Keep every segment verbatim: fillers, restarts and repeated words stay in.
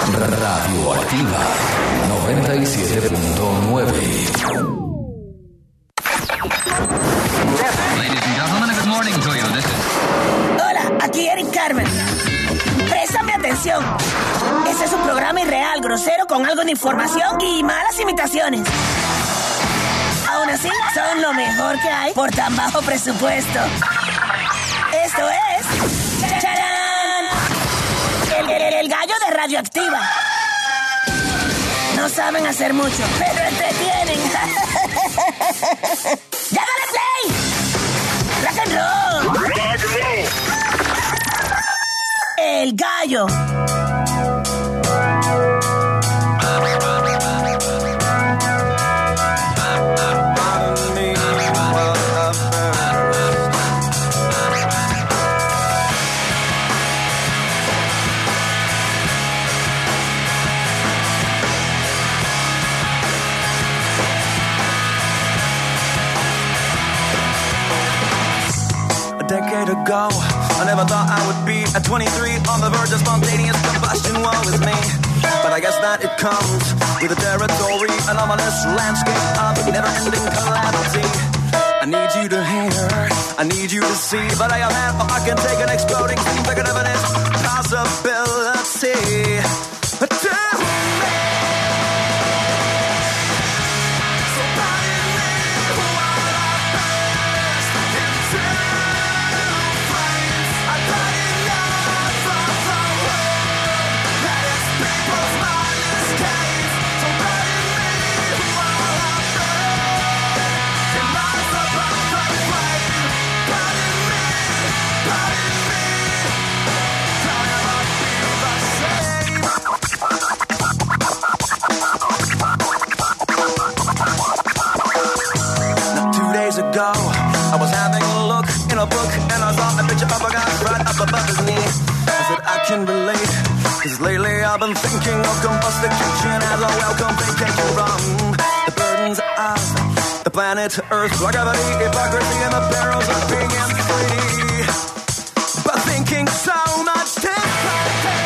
Radioactiva noventa y siete punto nueve. Ladies and gentlemen, good morning to you. This is... Hola, aquí Eric Carmen. Préstame atención. Este es un programa irreal, grosero, con algo de información y malas imitaciones. Aún así, son lo mejor que hay por tan bajo presupuesto. Esto es... ¡Charán! El, el, el gallo de Radioactiva. No saben hacer mucho, pero entretienen. ¡Ya dale play! ¡Rock and roll! El gallo. Decade ago, I never thought I would be at twenty-three on the verge of spontaneous combustion. Woe is me, but I guess that it comes with the territory, an ominous landscape of never-ending calamity. I need you to hear, I need you to see, but I am man, or I can take an exploding thing bigger than an possibility. But tell me. Ago, I was having a look in a book and I saw a picture of a guy right up above his knee. I said I can relate, cause lately I've been thinking of combustication as a welcome vacation from the burdens of the planet Earth, gravity, hypocrisy, and the perils of being free. But thinking so much time.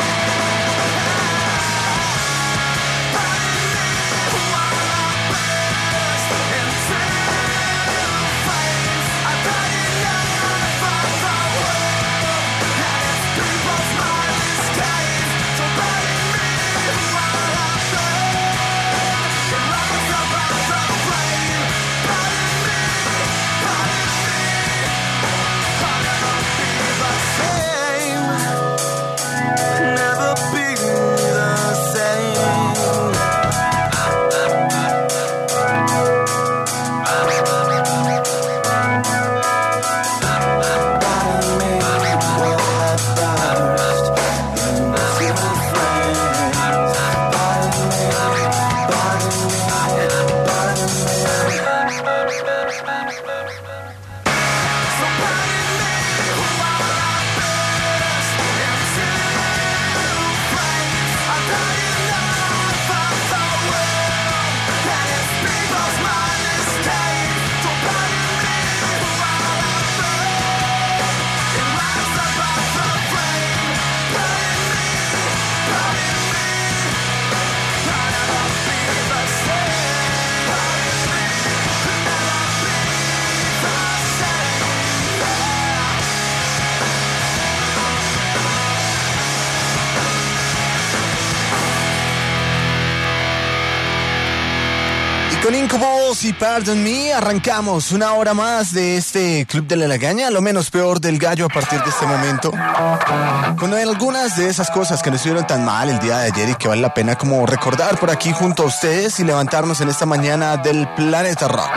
Con Incubus y Pardon Me arrancamos una hora más de este Club de la Lagaña, lo menos peor del gallo a partir de este momento, con algunas de esas cosas que nos estuvieron tan mal el día de ayer y que vale la pena como recordar por aquí junto a ustedes y levantarnos en esta mañana del planeta rock.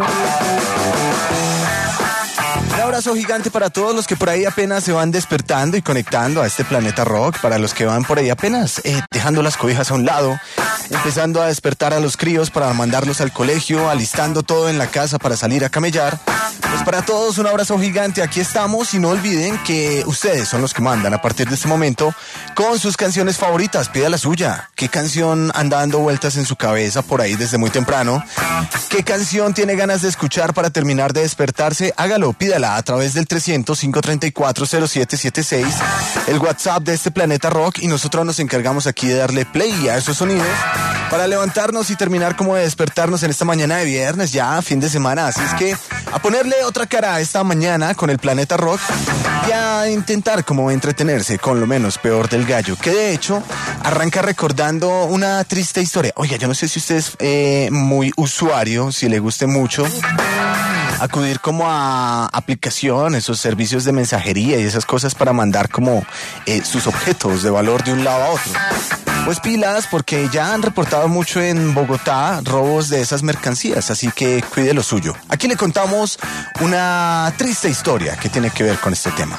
Un abrazo gigante para todos los que por ahí apenas se van despertando y conectando a este planeta rock, para los que van por ahí apenas eh, dejando las cobijas a un lado, empezando a despertar a los críos para mandarlos al colegio, alistando todo en la casa para salir a camellar, Pues para todos un abrazo gigante, aquí estamos y no olviden que ustedes son los que mandan a partir de este momento con sus canciones favoritas. Pida la suya. ¿Qué canción anda dando vueltas en su cabeza por ahí desde muy temprano? ¿Qué canción tiene ganas de escuchar para terminar de despertarse? Hágalo, pídala a través del trescientos, cinco treinta y cuatro, cero siete siete seis, el WhatsApp de este Planeta Rock, y nosotros nos encargamos aquí de darle play a esos sonidos para levantarnos y terminar como de despertarnos en esta mañana de viernes, ya fin de semana. Así es que a ponerle otra cara a esta mañana con el Planeta Rock y a intentar como entretenerse con lo menos peor del gallo, que de hecho arranca recordando una triste historia. Oiga, yo no sé si usted es eh, muy usuario, si le guste mucho acudir como a aplicaciones o servicios de mensajería y esas cosas para mandar como eh, sus objetos de valor de un lado a otro. Pues pilas, porque ya han reportado mucho en Bogotá robos de esas mercancías, así que cuide lo suyo. Aquí le contamos una triste historia que tiene que ver con este tema.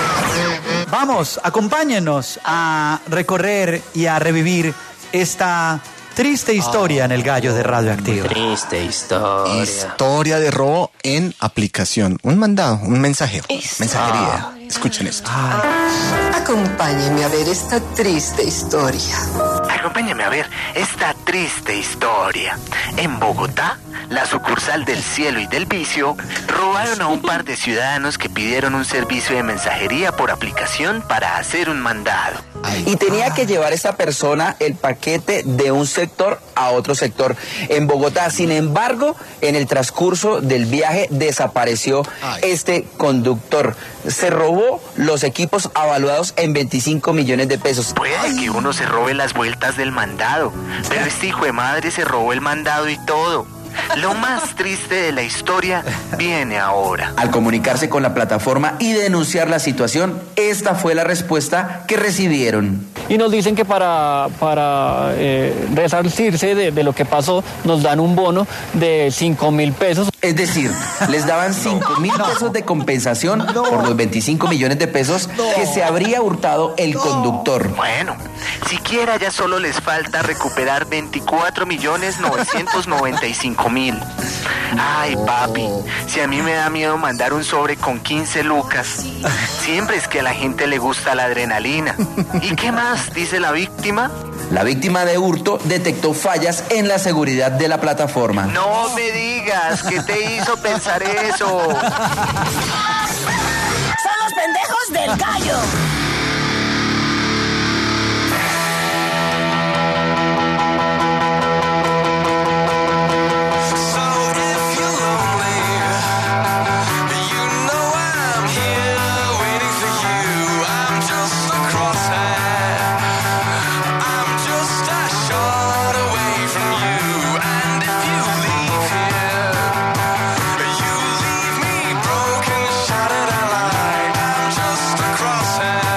Vamos, acompáñenos a recorrer y a revivir esta triste historia en el gallo de Radioactiva. Triste historia. Historia de robo en aplicación. Un mandado, un mensajero. Mensajería. Escuchen esto. Acompáñenme a ver esta triste historia. Acompáñame a ver esta triste historia. En Bogotá, la sucursal del Cielo y del Vicio robaron a un par de ciudadanos que pidieron un servicio de mensajería por aplicación para hacer un mandado. Y tenía que llevar esa persona el paquete de un sector a otro sector en Bogotá. Sin embargo, en el transcurso del viaje desapareció este conductor. Se robó los equipos avaluados en veinticinco millones de pesos. Puede que uno se robe las vueltas del mandado, pero este hijo de madre se robó el mandado y todo. Lo más triste de la historia viene ahora. Al comunicarse con la plataforma y denunciar la situación, esta fue la respuesta que recibieron. Y nos dicen que para, para eh, resarcirse de, de lo que pasó, nos dan un bono de cinco mil pesos. Es decir, les daban cinco mil pesos de compensación no. por los veinticinco millones de pesos no. que se habría hurtado el no. conductor. Bueno, siquiera ya solo les falta recuperar veinticuatro millones novecientos noventa y cinco mil. Ay, papi, si a mí me da miedo mandar un sobre con quince lucas. Siempre es que a la gente le gusta la adrenalina. ¿Y qué más dice la víctima? La víctima de hurto detectó fallas en la seguridad de la plataforma. No me digas, ¿qué te hizo pensar eso? Son los pendejos del gallo. Crosshair.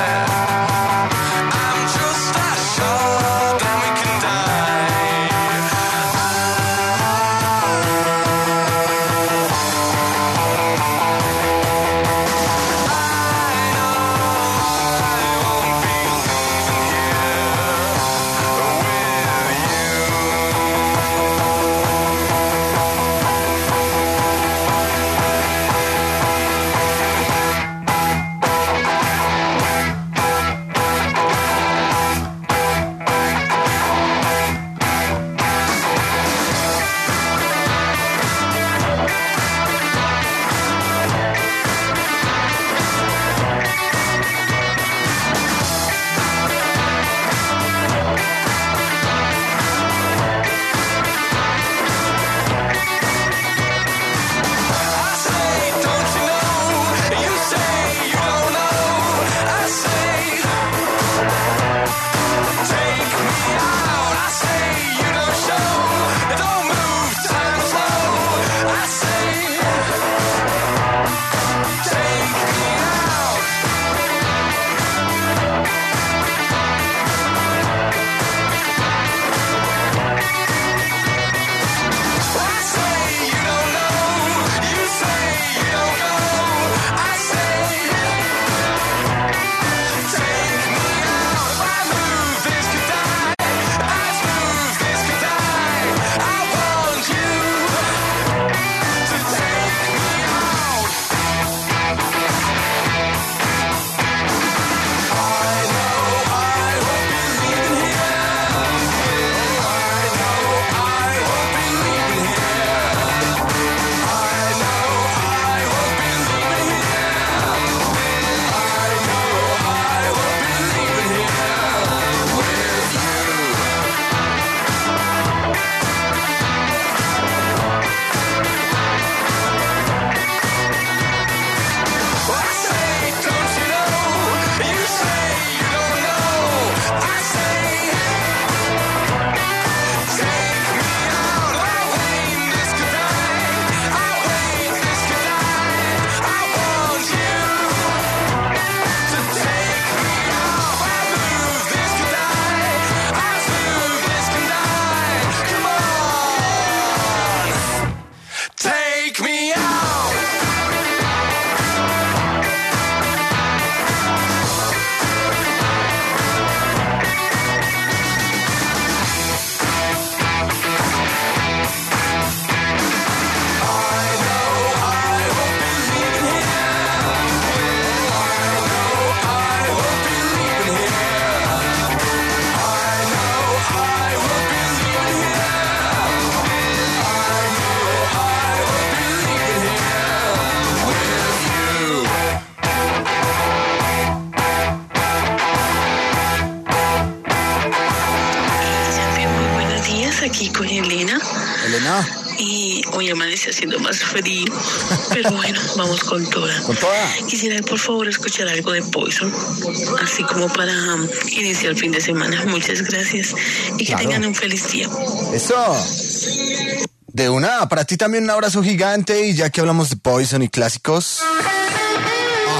aquí con Elena. Elena. Y hoy amanece haciendo más frío. Pero bueno, vamos con toda. Con toda. Quisiera, por favor, escuchar algo de Poison. Así como para um, iniciar el fin de semana. Muchas gracias. Y que Claro. tengan un feliz día. Eso. De una, para ti también un abrazo gigante. Y ya que hablamos de Poison y clásicos, ah,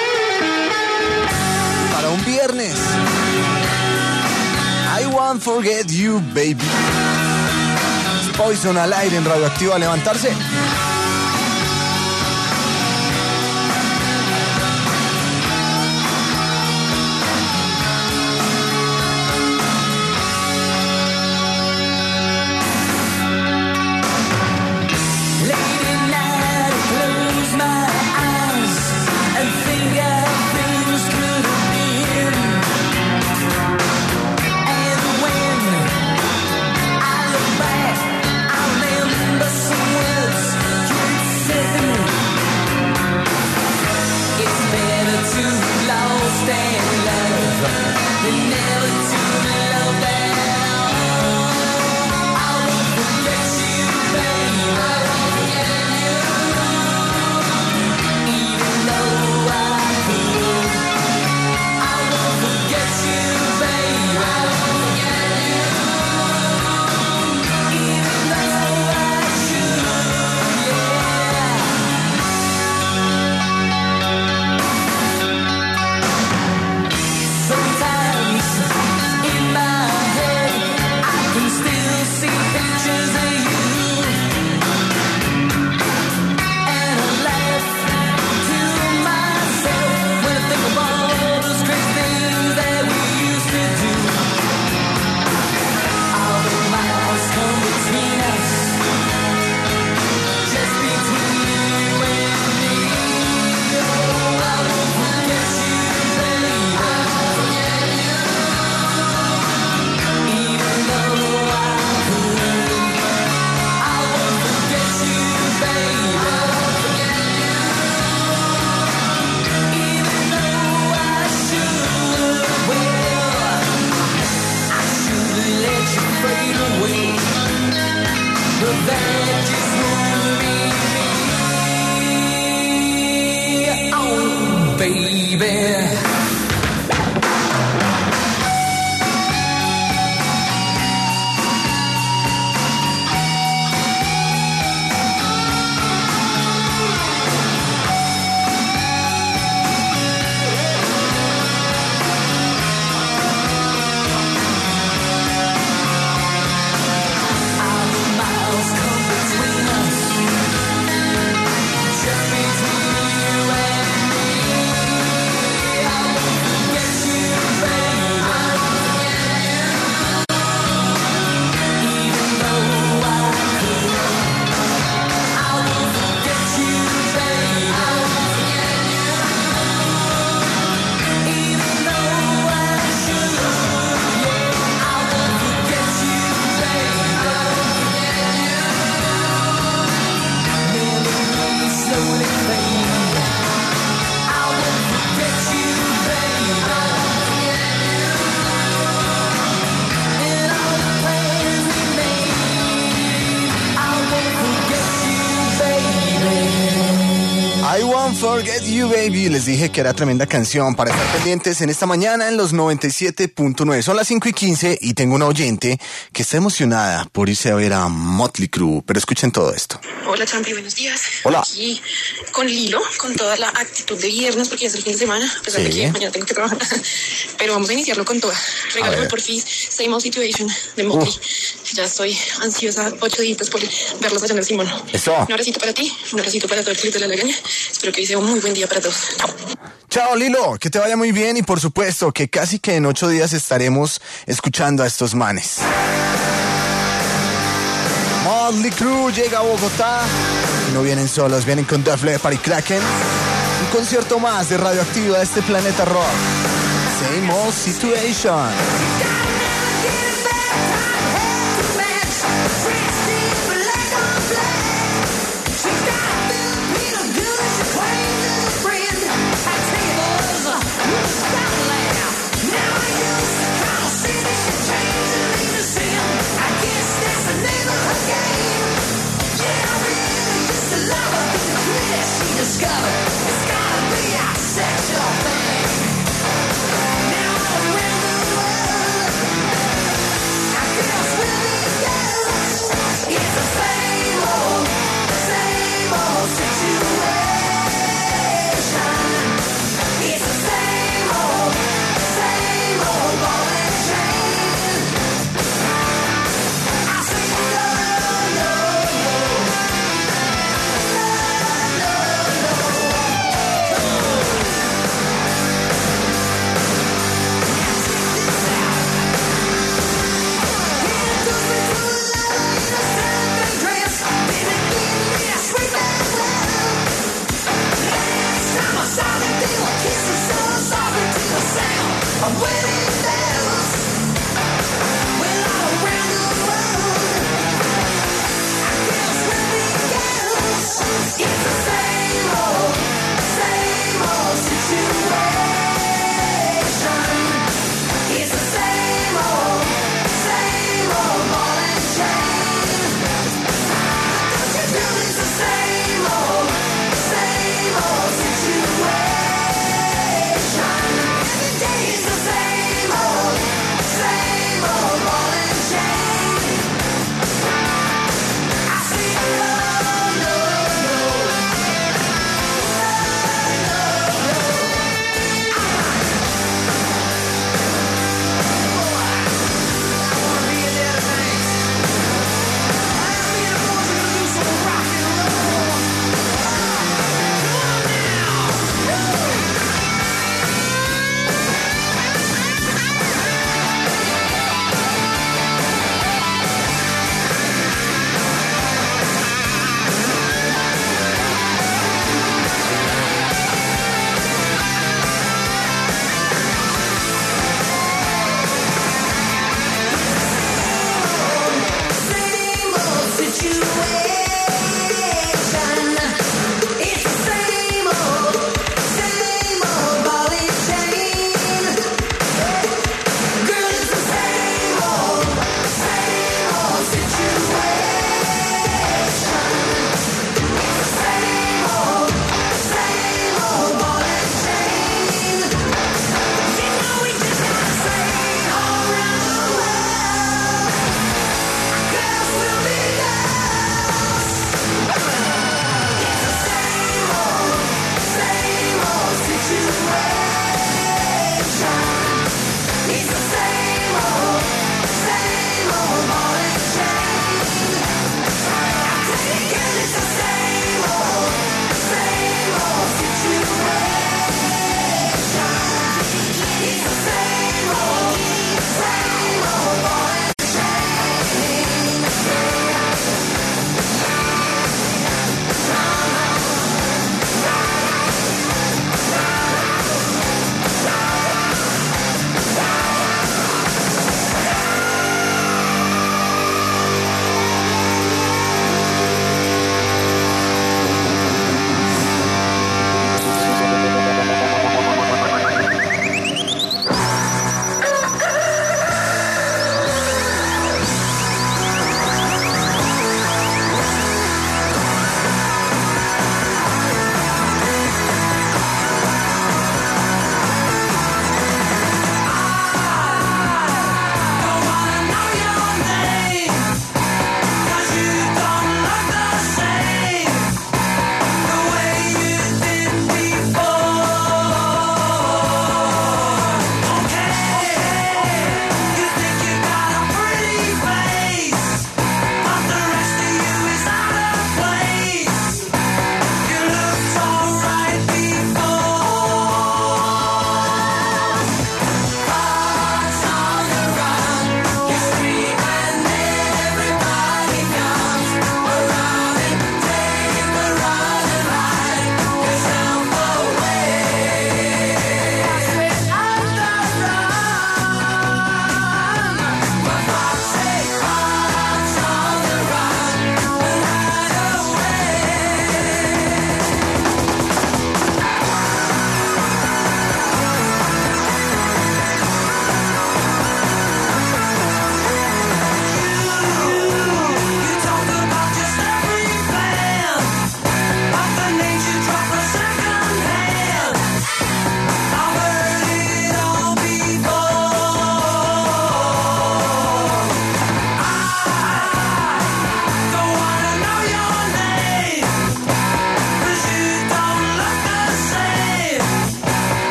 para un viernes, I Won't Forget You, Baby. Poison al aire en Radioactiva. A levantarse. Forget You, Baby. Les dije que era tremenda canción para estar pendientes en esta mañana en los noventa y siete punto nueve. Son las cinco y quince y tengo una oyente que está emocionada por irse a ver a Motley Crue. Pero escuchen todo esto. Hola, Champi, buenos días. Hola. Aquí con Lilo, con toda la actitud de viernes, porque ya es el fin de semana, a pesar Sí. de que mañana tengo que trabajar. Pero vamos a iniciarlo con toda. Regálame ver. por fin Same Old Situation de Motley. Ya estoy ansiosa, ocho días por verlos allá en el Simón. Eso. Un abracito para ti, un abracito para todo el club de la Lagaña. Espero que hoy sea un muy buen día para todos. Chao. Chao, Lilo, que te vaya muy bien y por supuesto que casi que en ocho días estaremos escuchando a estos manes. Motley Crue llega a Bogotá. No vienen solos, vienen con Def Leppard y Kraken. Un concierto más de Radioactiva de este planeta rock. Same Old Situation. Now I used to call city, she changed her name to Sim. I guess that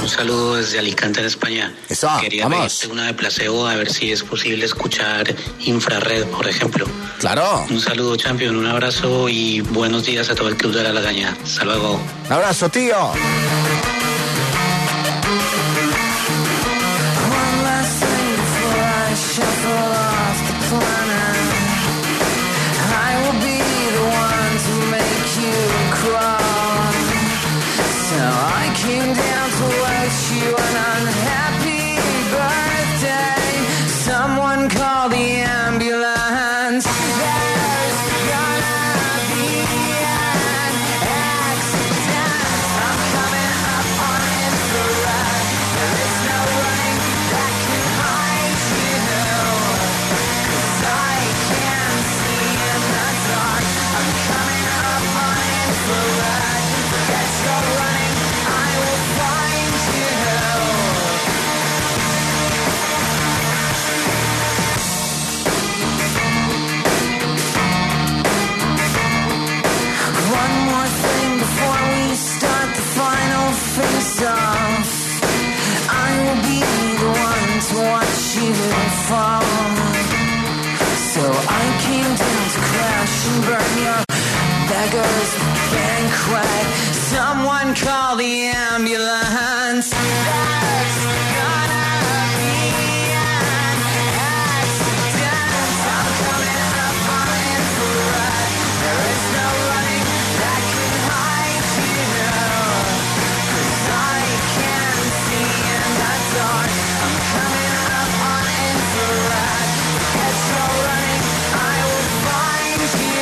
Un saludo desde Alicante, en España. Eso, Quería vamos. pedirte una de placebo, a ver si es posible escuchar Infrared, por ejemplo. Claro. Un saludo, Champion, un abrazo y buenos días a todo el Club de la Lagaña. Hasta luego. Un abrazo, tío. Banquet. Someone call the ambulance. There's gonna be an accident. I'm coming up on infrared. There is no running that can hide you. 'Cause I can see in the dark. I'm coming up on infrared. Get your running, I will find you.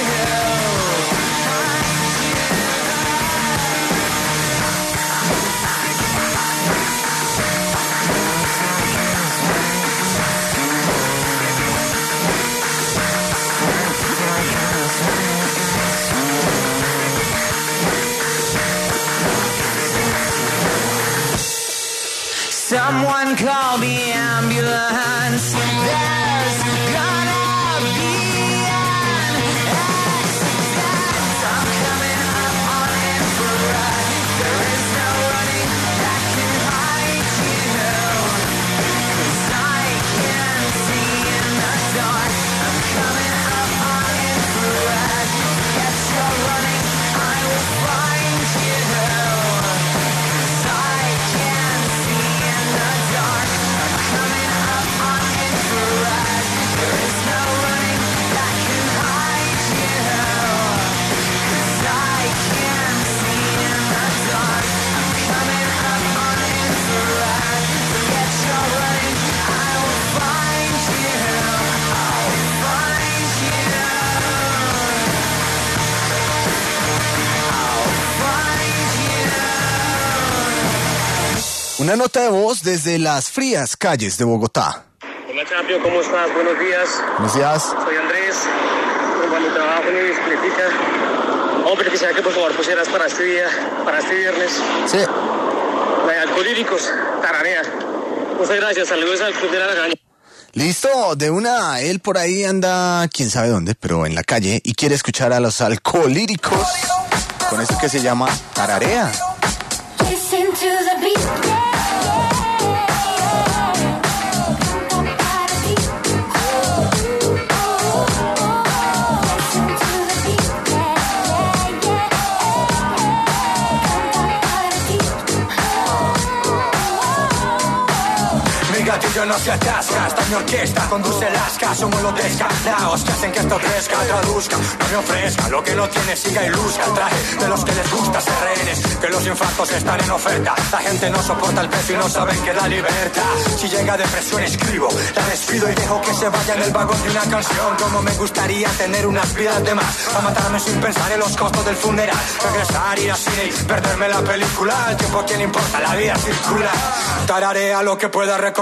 Someone call the ambulance. There's gonna be an accident. I'm coming up on infrared. There is no running that can hide you. 'Cause I can see in the dark. I'm coming up on infrared. Get your running, I will find you. 'Cause I can see in the dark. I'm coming up on infrared. There is no running that can hide you. 'Cause I can see in the dark. I'm coming up on infrared. Get your running, I will find you. I'll find you. I'll find you. Una nota de voz desde las frías calles de Bogotá. Hola Champion, ¿cómo estás? Buenos días. Buenos días. Soy Andrés, rumbo a mi trabajo en mi bicicletica. Hombre, quisiera que por favor pusieras para este día, para este viernes. Sí. La de Alcohólicos, Tararea. Muchas gracias, saludos al Club de la Lagaña. Listo, de una, él por ahí anda, quién sabe dónde, pero en la calle, y quiere escuchar a los Alcohólicos con esto que se llama Tararea. Listen to the beat. Mi gatillo no se atasca, esta es mi orquesta, conduce lasca, somos los descartados que hacen que esto crezca, traduzca, no me ofrezca, lo que no tiene siga y luzca, el traje de los que les gusta ser rehenes, que los infartos están en oferta, la gente no soporta el precio y no saben que da libertad, si llega depresión escribo, la despido y dejo que se vaya en el vagón de una canción, como me gustaría tener unas vidas de más, a matarme sin pensar en los costos del funeral, regresar, ir al cine y perderme la película, el tiempo quién importa, la vida circula, tararea lo que pueda recordar, quiero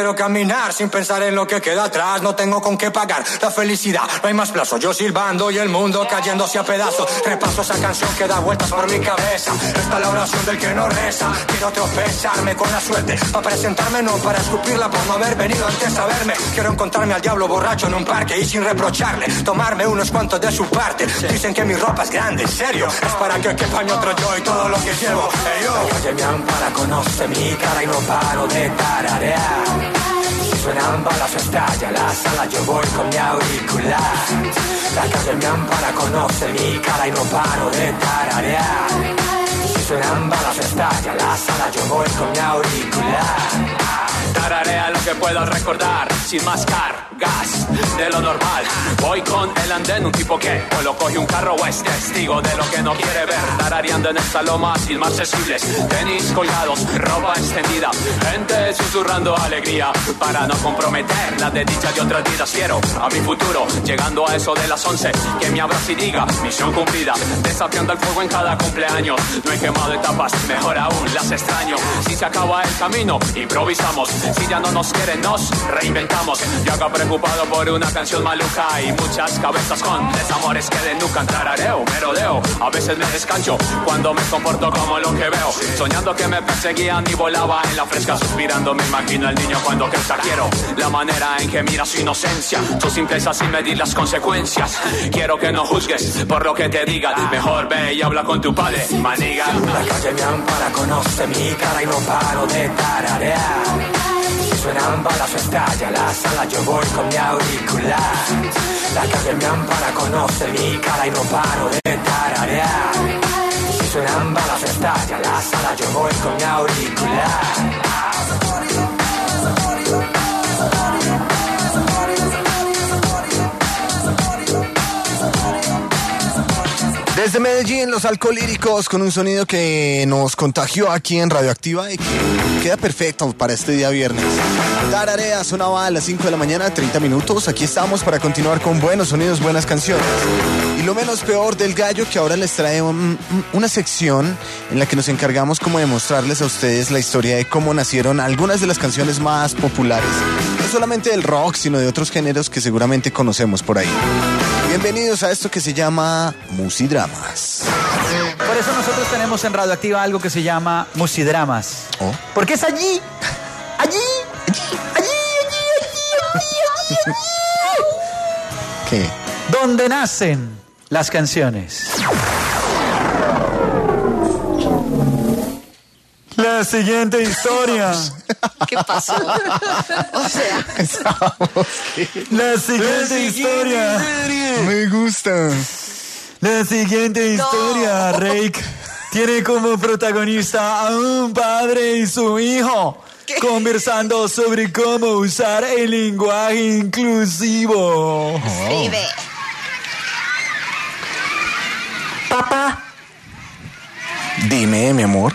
quiero caminar sin pensar en lo que queda atrás. No tengo con qué pagar la felicidad, no hay más plazo. Yo silbando y el mundo cayéndose a pedazos. Repaso esa canción que da vueltas por mi cabeza. Esta es la oración del que no reza. Quiero tropezarme con la suerte para presentarme, no para escupirla por no haber venido antes a verme. Quiero encontrarme al diablo borracho en un parque y sin reprocharle, tomarme unos cuantos de su parte. Dicen que mi ropa es grande, en serio, es para que quepa mi otro yo y todo lo que llevo. Hey, yo. La calle me ampara, conoce mi cara y no paro de tararear. Si suenan balas o estalla la sala, yo voy con mi auricular. La calle me ampara, conoce mi cara y no paro de tararear. Si suenan balas o estalla la sala, yo voy con mi auricular. Tararea lo que puedas recordar, sin más cargas de lo normal. Voy con el andén, un tipo que o lo coge un carro o es testigo de lo que no quiere ver. Tarareando en esta loma sin más accesibles, tenis colgados, ropa extendida, gente susurrando alegría para no comprometer la desdicha de otras vidas. Quiero a mi futuro, llegando a eso de las once, que me abrace y diga, misión cumplida, desafiando el fuego en cada cumpleaños. No he quemado etapas, mejor aún las extraño. Si se acaba el camino, improvisamos. Si ya no nos quieren, nos reinventamos. Yo acá preocupado por una canción maluca y muchas cabezas con desamores que desnucan. Tarareo, merodeo, a veces me descancho cuando me comporto como lo que veo. Soñando que me perseguían y volaba en la fresca, suspirando me imagino al niño cuando crezca. Quiero la manera en que mira su inocencia, su simpleza sin medir las consecuencias. Quiero que no juzgues por lo que te digan, mejor ve y habla con tu padre, maniga. La calle me ampara, conoce mi cara y no paro de tararear. Si suenan balas o estalla la sala, yo voy con mi auricular. La calle me ampara, conoce mi cara y no paro de tararear. Si suenan balas o estalla la sala, yo voy con mi auricular. Desde Medellín, los Alcolíricos, con un sonido que nos contagió aquí en Radioactiva y que queda perfecto para este día viernes. Tararea sonaba a las cinco de la mañana, treinta minutos. Aquí estamos para continuar con buenos sonidos, buenas canciones. Y lo menos peor del gallo, que ahora les trae un, una sección en la que nos encargamos como de mostrarles a ustedes la historia de cómo nacieron algunas de las canciones más populares. No solamente del rock, sino de otros géneros que seguramente conocemos por ahí. Bienvenidos a esto que se llama Musidramas. Por eso nosotros tenemos en Radioactiva algo que se llama Musidramas. ¿Oh? Porque es allí, allí, allí, allí, allí, allí, allí, allí. ¿Qué? Donde nacen las canciones. La siguiente historia. ¿Qué pasó? O sea, La siguiente historia. Me gusta. La siguiente historia, No. Rake, tiene como protagonista a un padre y su hijo ¿Qué? conversando sobre cómo usar el lenguaje inclusivo. escribe. Papá. Dime, mi amor.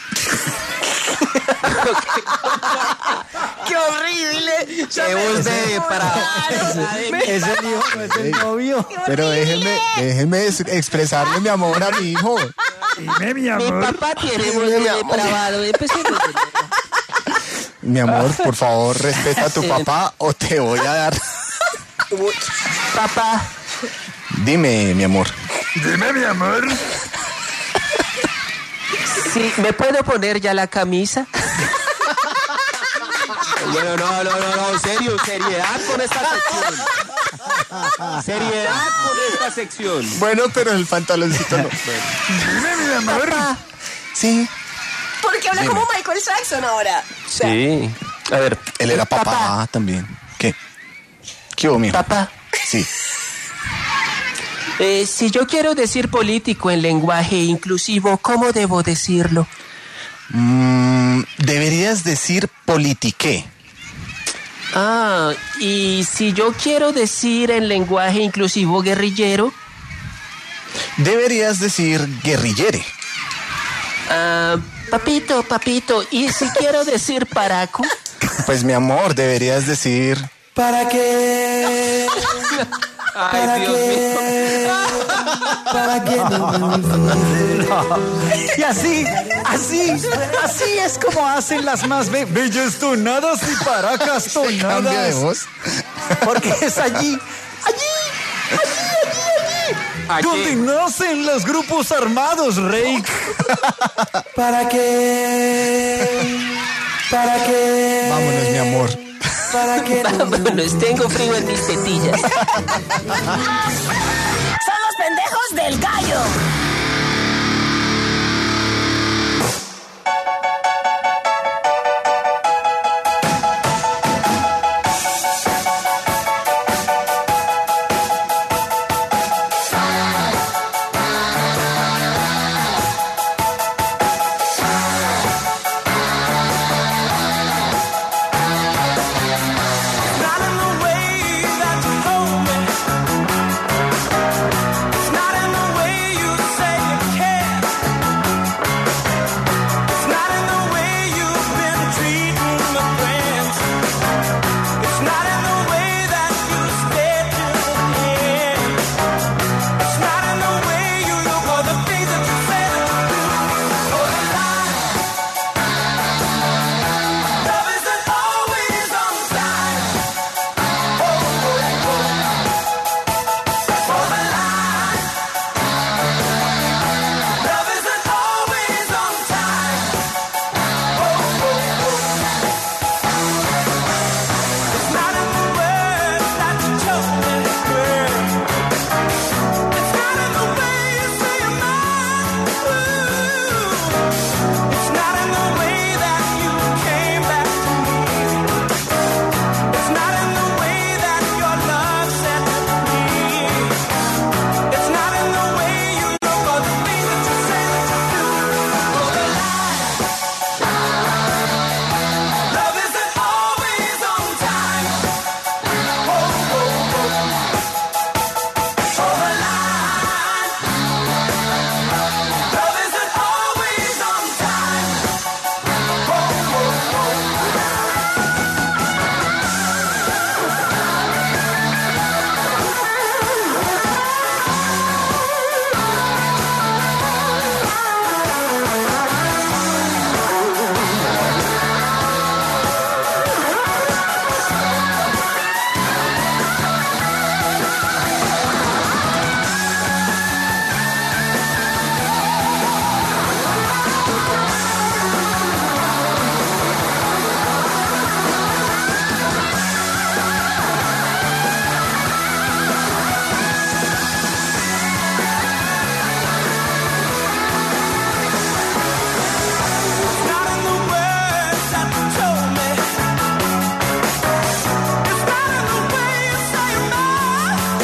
¡Qué horrible! Se vuelve para... Es el hijo, no es el novio. Pero déjenme, déjenme es- expresarle mi amor a mi hijo. Dime, mi Mi amor. papá tiene Dime, muy mi amor. depravado. Empecemos. Mi amor, por favor, respeta a tu papá o te voy a dar. Papá, Dime, mi amor. Dime, mi amor. ¿sí, ¿me puedo poner ya la camisa? Bueno, no, no, no, no, serio, seriedad con esta sección. Seriedad con esta sección. Bueno, pero el pantaloncito no. Dime, mi amor. Papá, Sí. Porque habla Dime. como Michael Jackson ahora. Sí. A ver, Él era papá, Papá. también. ¿Qué? ¿Qué hubo, mijo? papá. Sí. Eh, si yo quiero decir político en lenguaje inclusivo, ¿cómo debo decirlo? Mm, deberías decir politiqué. Ah, y si yo quiero decir en lenguaje inclusivo guerrillero, Deberías decir guerrillere. ah, papito, papito, y si quiero decir paraco, Pues mi amor, deberías decir. ¿Para qué? ay, Dios mío. para que no me olvide. No. Y así, así, así es como hacen las más be bellas tonadas y paracas tonadas. ¿Cambia de voz? Porque es allí, allí, allí, allí, allí, donde nacen los grupos armados, Rey. ¿Para qué? ¿Para qué? Vámonos, mi amor. ¿Para qué? Vámonos, tengo frío en mis tetillas. Son los pendejos del gallo. Not in the way that you hold me. It's not in the way you say you care. It's not in the way you've been treating my friends. It's not in the way that you stay till the end. It's not in the way you look or the things that you say that you do. Or the lie. Love isn't always on time. Love isn't always on time. It's not in the words that you told me, girl. It's not in the way you say you're mine. Ooh. It's not in the way that you came back to me. It's not in the way that your love set me free. It's not in the way you look or the things that you say that you do. Or the lie. Love isn't always on time. Oh, oh, oh. Or the lie. Love isn't always on time. Oh, oh, It's not in the words that you told me. It's not in the way you say you're mine.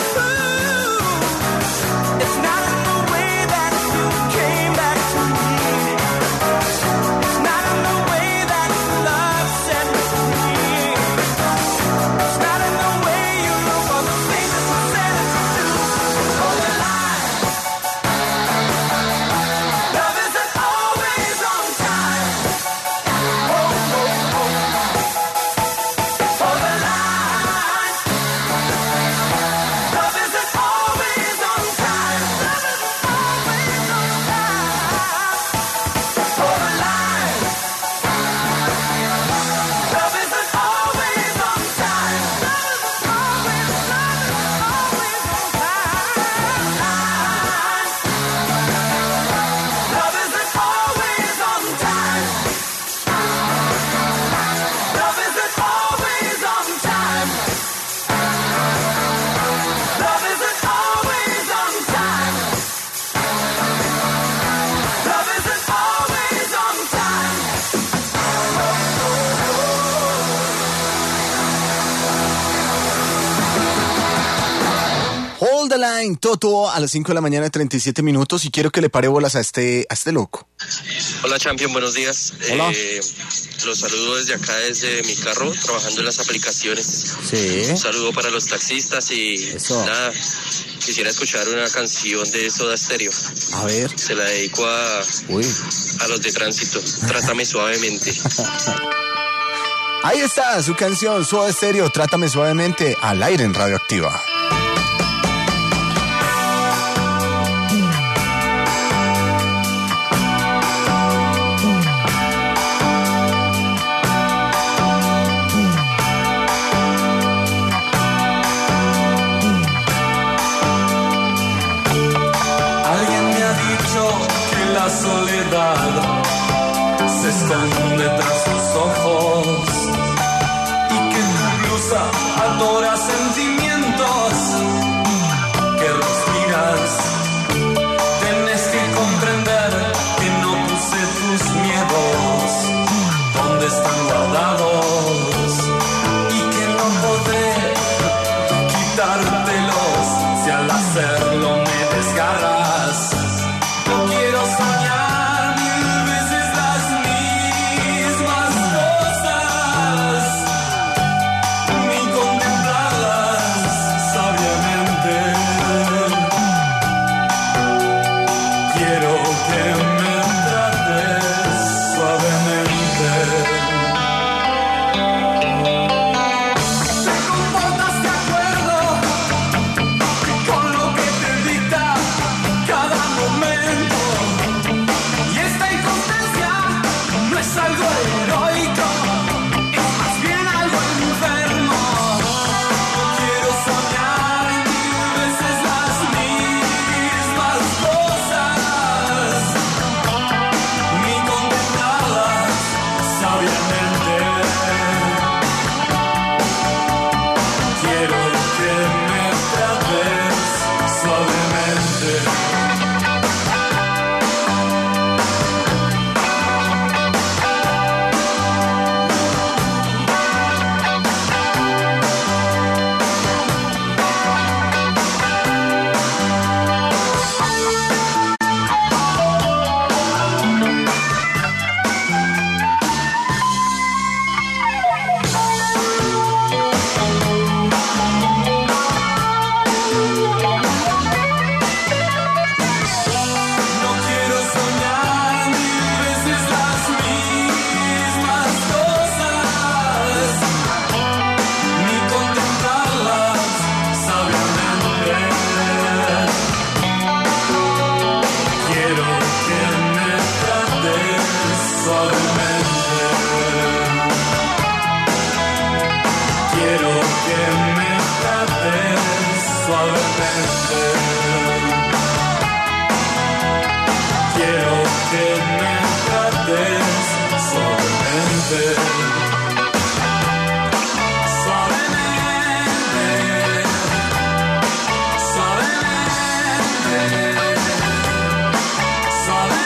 Ooh. It's not in the way that you came back to me. It's not in the way that love set me free. It's not in the way you look or the things that you say that you do. Or the lie. Love isn't always on time. Oh, oh, oh. Or the lie. Love isn't always on time. Love isn't always on time. Or the lie. Love isn't always on time. Love isn't always, love isn't always on time. Love isn't always on time. Love isn't always on time. Love isn't always on time. Love isn't always on time. Hold the line, Toto, a las cinco de la mañana, treinta y siete minutos, y quiero que le pare bolas a este, a este loco. Hola Champion, buenos días. Hola. Eh, los saludo desde acá, desde mi carro, trabajando en las aplicaciones. Sí. Un saludo para los taxistas y Eso. nada, quisiera escuchar una canción de Soda Stereo. A ver. Se la dedico a, a los de tránsito. Trátame suavemente. Ahí está su canción, Soda Stereo, Trátame Suavemente, al aire en Radioactiva. la soledad se esconde tras sus ojos y que tu blusa adora sentimientos que respiras. Tenés que comprender que no puse tus miedos donde están guardados y que no podré quitártelos si al hacerlo me desgarras. No quiero soñar mil veces las mismas cosas, ni contemplarlas sabiamente. Quiero que me trates suavemente. Te comportas de acuerdo con lo que te dicta cada momento. Y esta inconstancia no es algo heroico, es más bien algo enfermo. No quiero soñar mil veces las mismas cosas, ni contemplarlas sabiamente. Quiero que me trates suavemente. No quiero soñar mil veces las mismas cosas, ni contemplarlas sabiamente. Quiero que me trates suavemente. Quiero que me trates suavemente. Quiero que me trates suavemente. Suavemente. Suavemente.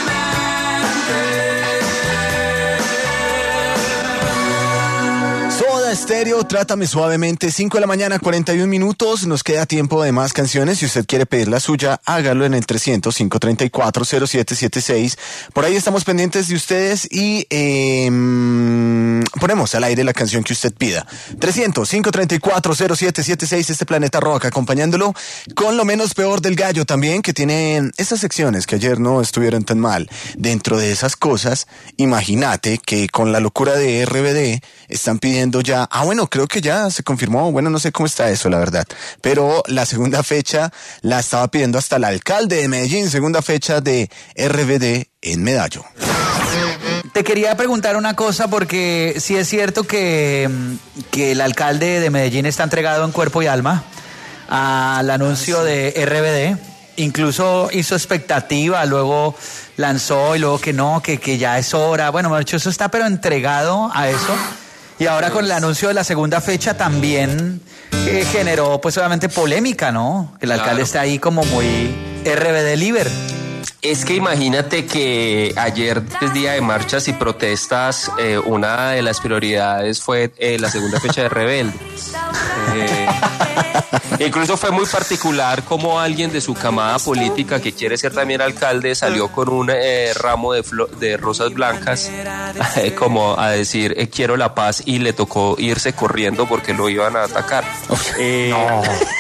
Suavemente. Soda Stereo, Trátame Suavemente, cinco de la mañana, cuarenta y un minutos. Nos queda tiempo de más canciones. Si usted quiere pedir la suya, hágalo en el trescientos, cinco treinta y cuatro, cero siete siete seis. Por ahí estamos pendientes de ustedes y eh, ponemos al aire la canción que usted pida. trescientos, cinco treinta y cuatro, cero siete siete seis, este Planeta Rock, acompañándolo con lo menos peor del gallo también, que tiene esas secciones que ayer no estuvieron tan mal. Dentro de esas cosas, imagínate que con la locura de R B D están pidiendo ya, ah bueno, creo que ya se confirmó, bueno, no sé cómo está eso, la verdad, pero la segunda fecha la estaba pidiendo hasta el alcalde de Medellín, segunda fecha de R B D en Medallo. Te quería preguntar una cosa porque sí es cierto que, que el alcalde de Medellín está entregado en cuerpo y alma al anuncio de R B D. Incluso hizo expectativa, luego lanzó y luego que no, que, que ya es hora. Bueno, mejor dicho, eso está pero entregado a eso. Y ahora con el anuncio de la segunda fecha también eh, generó pues obviamente polémica, ¿no? El alcalde Claro. está ahí como muy R B D liber. Es que imagínate que ayer, es día de marchas y protestas, eh, una de las prioridades fue eh, la segunda fecha de Rebelde. Eh, incluso fue muy particular como alguien de su camada política que quiere ser también alcalde salió con un eh, ramo de, flo- de rosas blancas eh, como a decir eh, quiero la paz, y le tocó irse corriendo porque lo iban a atacar. Eh, No.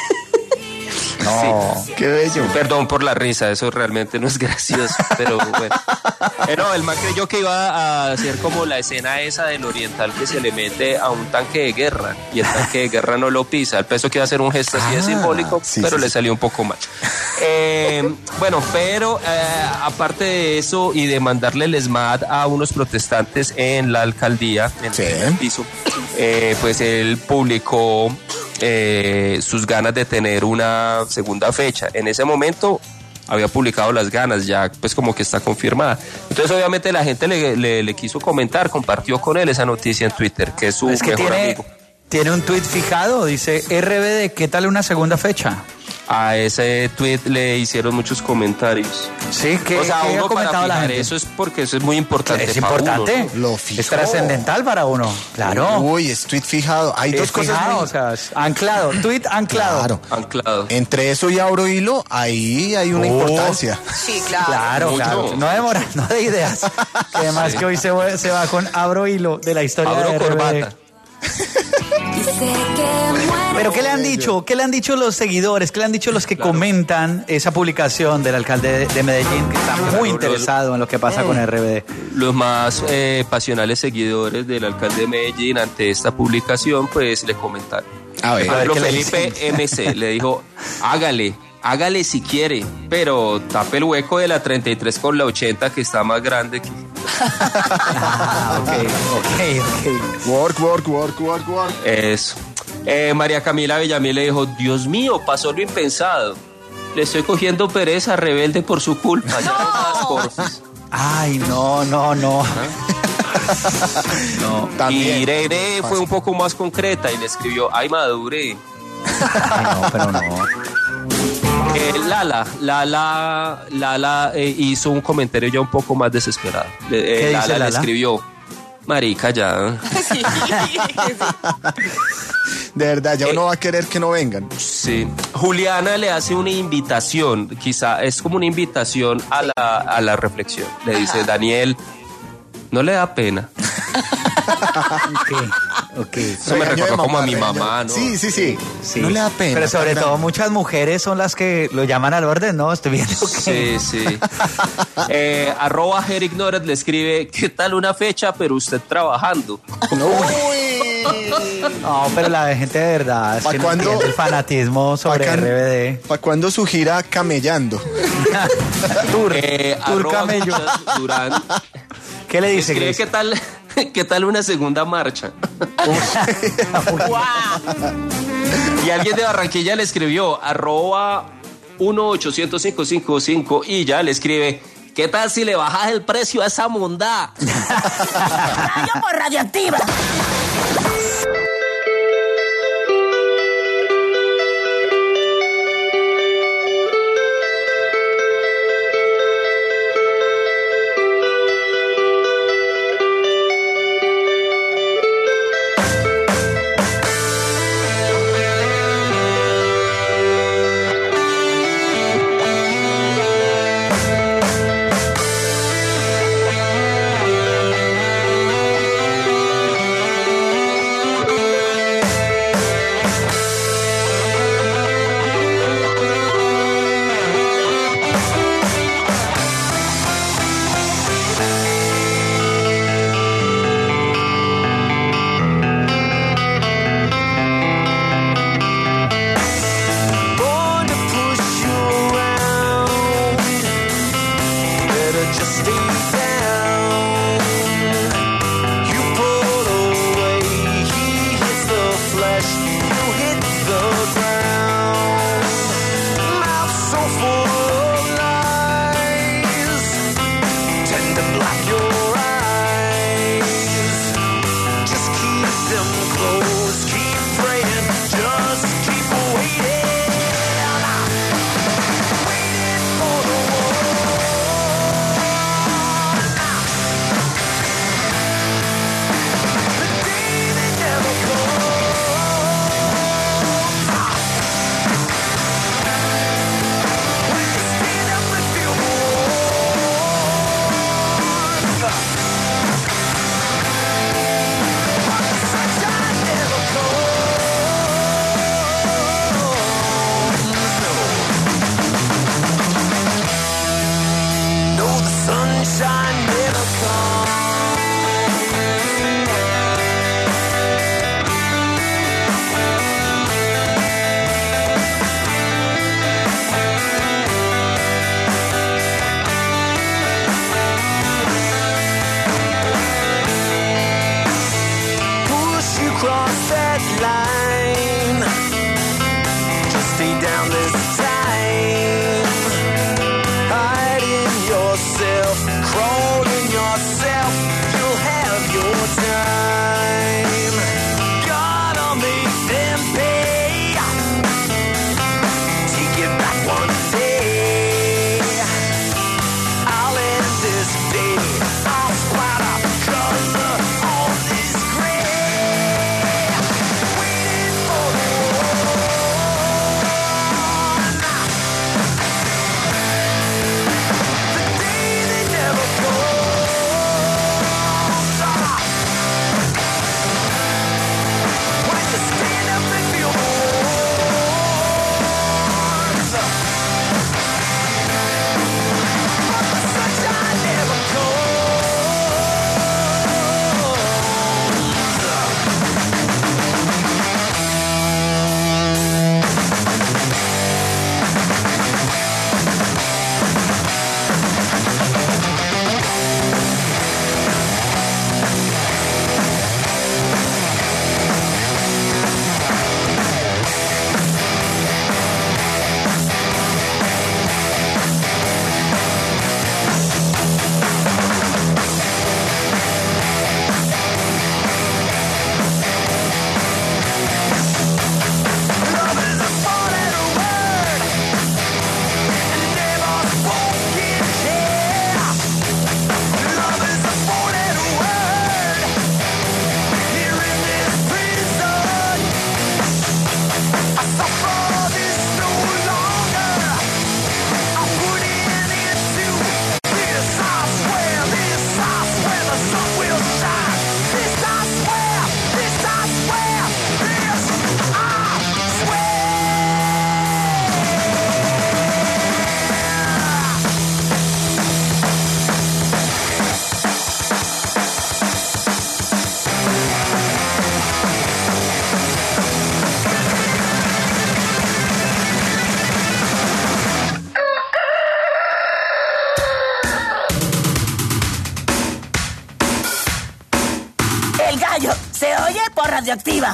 No, sí. Qué bello. Perdón por la risa, eso realmente no es gracioso, pero bueno. Eh, no, el man creyó que iba a hacer como la escena esa del oriental que se le mete a un tanque de guerra y el tanque de guerra no lo pisa. El peso que iba a hacer un gesto así de Ah, simbólico, sí, pero sí, le sí. salió un poco mal. Eh, bueno, pero eh, aparte de eso y de mandarle el SMAT a unos protestantes en la alcaldía, en Sí. el primer piso, eh, pues él publicó eh, sus ganas de tener una segunda fecha. En ese momento había publicado las ganas, ya pues como que está confirmada. Entonces obviamente la gente le, le, le quiso comentar, compartió con él esa noticia en Twitter, que es su Es que mejor tiene, amigo. tiene un tweet fijado, dice R B D, ¿qué tal una segunda fecha? A ese tweet le hicieron muchos comentarios. Sí, que o sea, ¿qué ha uno para comentado la fijar gente? eso es porque eso es muy importante. Es para importante, uno, ¿no? Lo fijó. es trascendental para uno, claro. Uy, es tweet fijado. Hay Es dos cosas fijado, muy- o sea, es anclado, tweet anclado. Claro. Anclado. Entre eso y abro hilo, ahí hay una Oh. importancia. Sí, claro. Claro, Mucho. claro. No demora, no de ideas. Que además Sí. que hoy se, va- se va con abro hilo de la historia Abro de R B D. corbata. Pero ¿qué le han dicho? ¿Qué le han dicho los seguidores? ¿Qué le han dicho los que comentan esa publicación del alcalde de, de Medellín, que está muy interesado en lo que pasa con R B D? Los más eh, pasionales seguidores del alcalde de Medellín ante esta publicación, pues le comentaron. A ver. Por ejemplo, A ver, ¿qué le Felipe M C le dijo, hágale, hágale si quiere, pero tape el hueco de la treinta y tres con la ochenta que está más grande que... Ah, ok, ok, ok. Work, work, work, work, work. Eso. Eh, María Camila Villamil le dijo, Dios mío, pasó lo impensado. Le estoy cogiendo pereza, rebelde por su culpa. Ya no más, porfis. Ay, no, no, no. No. También. Y Irene fue un poco más concreta y le escribió, ay, madure. Ay, no, pero no. Eh, Lala, Lala, Lala eh, hizo un comentario ya un poco más desesperado. Le- eh, ¿Qué dice Lala, le Lala? escribió, marica, ya. Sí. De verdad, ya Eh, uno va a querer que no vengan. Sí. Juliana le hace una invitación, quizá es como una invitación a la, a la reflexión. Le dice, Daniel, no le da pena. Ok, ok. Eso me Regaño de recordó como a mi regaño. mamá, ¿no? Sí, sí, sí, Sí. No le da pena. Pero sobre tan todo grande. muchas mujeres son las que lo llaman al orden, ¿no? Estoy viendo que... Sí, sí. Eh, arroba Eric Noret le escribe, ¿qué tal una fecha, pero usted trabajando? No, pero la gente de verdad es ¿Pa' que no cuándo? entiende el fanatismo sobre Pa' can- R B D. ¿Para cuándo su gira camellando? Tour, Eh, tour arroba camello. Muchas Durán ¿Qué le dice, escribe, Gris? ¿qué tal, qué tal una segunda marcha? Y alguien de Barranquilla le escribió, arroba uno ochocientos cinco cinco cinco y ya le escribe, ¿qué tal si le bajas el precio a esa mondá? Radio por radioactiva. Born to push you around. Better just stay down. You pull away, he hits the flesh, you hit the ground. Mouth so full of lies, tend to block your eyes. Just keep them closed, keep praying, just keep waiting. Waiting for the war. controlling yourself, you'll have your time. Gotta make them pay. Take it back one day. I'll end this day. I'll splatter color on this gray. Waiting for the El gallo se oye por Radioactiva.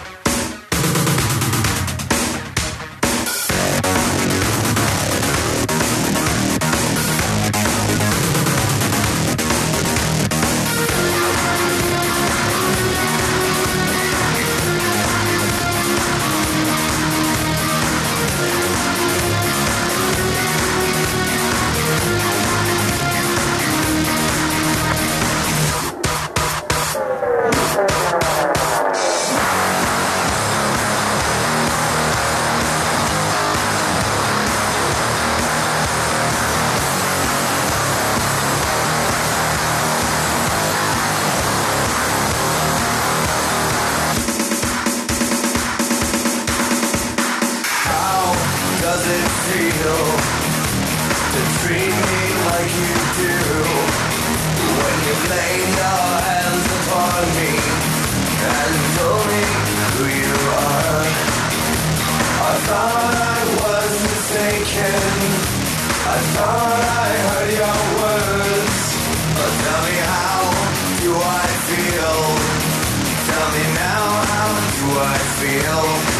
Does it feel to treat me like you do when you lay your hands upon me and told me who you are? I thought I was mistaken. I thought I heard your words. But tell me, how do I feel? Tell me now, how do I feel?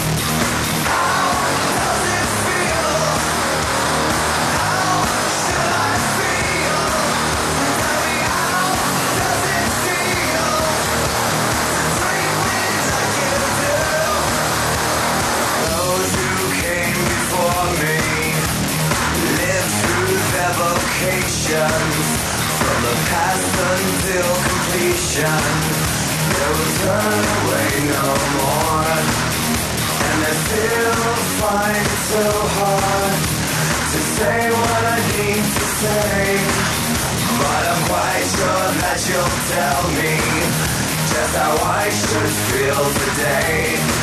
From the past until completion, they will turn away no more. And I still find it so hard to say what I need to say, but I'm quite sure that you'll tell me just how I should feel today.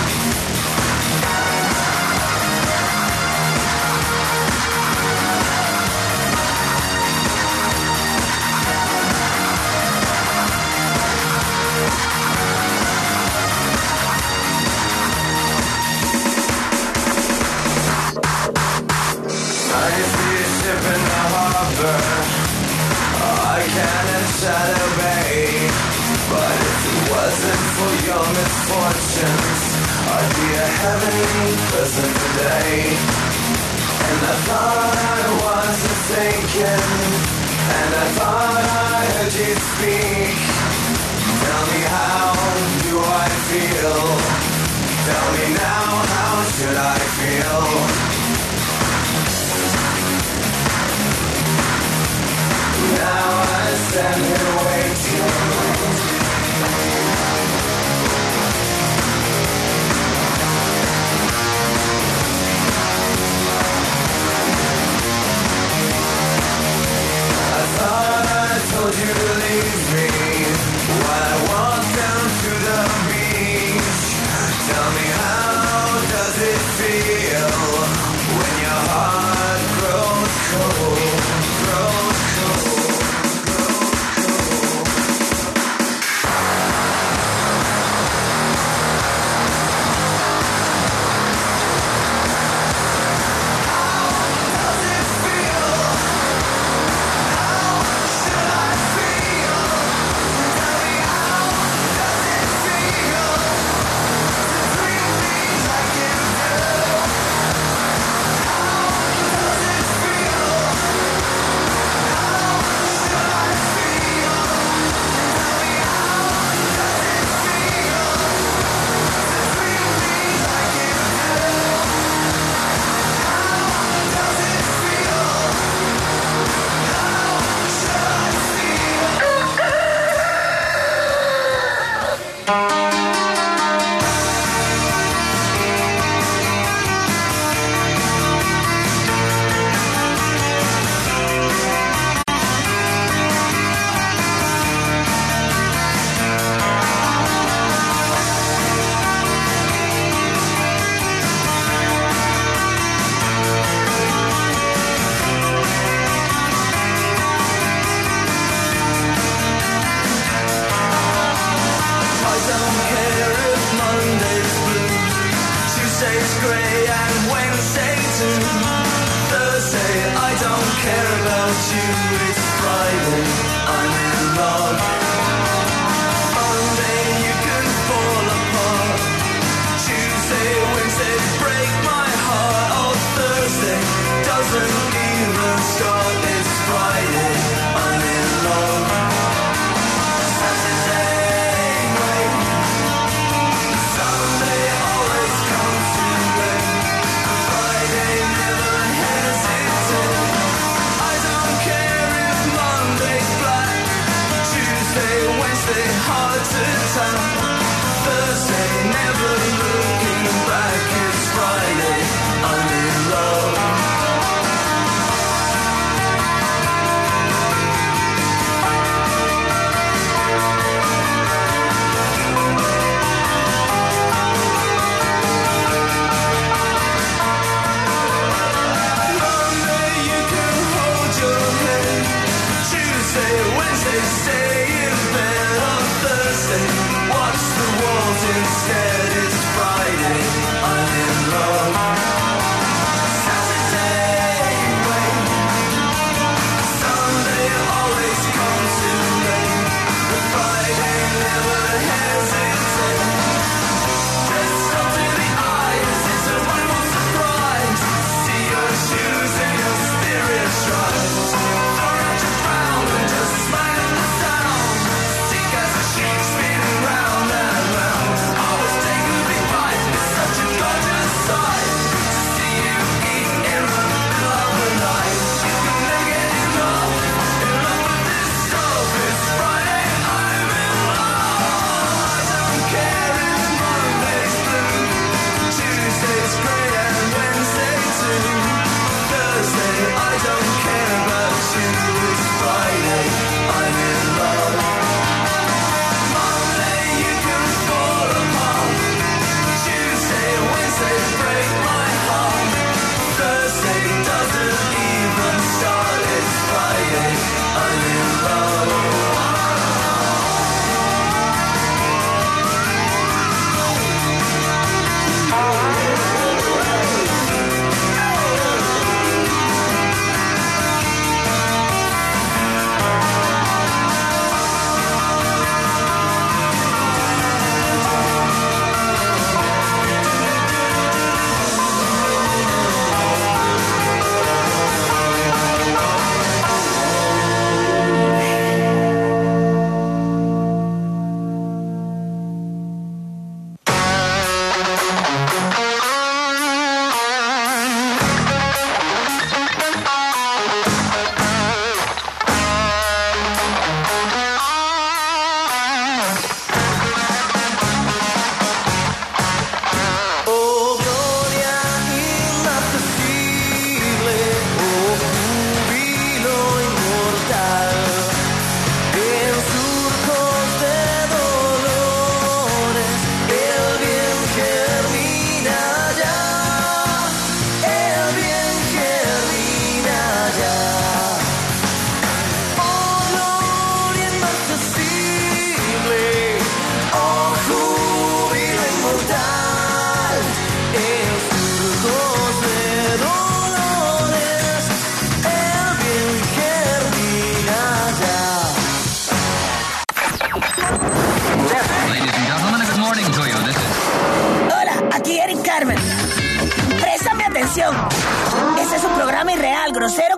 I see a ship in the harbor, I can't Shadow Bay, but if it wasn't for your misfortunes, I'd be a heavenly person today. And I thought I was mistaken, And I thought I heard you speak. Tell me how do I feel? Tell me now, how should I feel? Now I stand here waiting. I thought I told you to leave me while I walked down to the beach. Tell me, how does it feel when your heart grows cold, grows cold, grows cold? Such a gorgeous sight.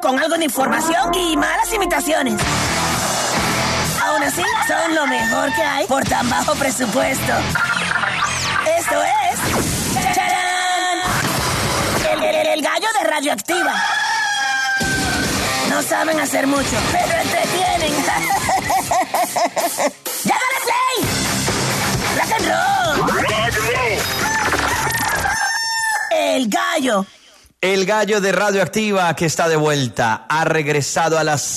con algo de información y malas imitaciones. Aún así, son lo mejor que hay por tan bajo presupuesto. Esto es... ¡Charán! El, el, el gallo de Radioactiva. No saben hacer mucho, pero entretienen. ¡Ya dale play! ¡Rock and roll! El gallo. El gallo de Radioactiva que está de vuelta. Ha regresado a las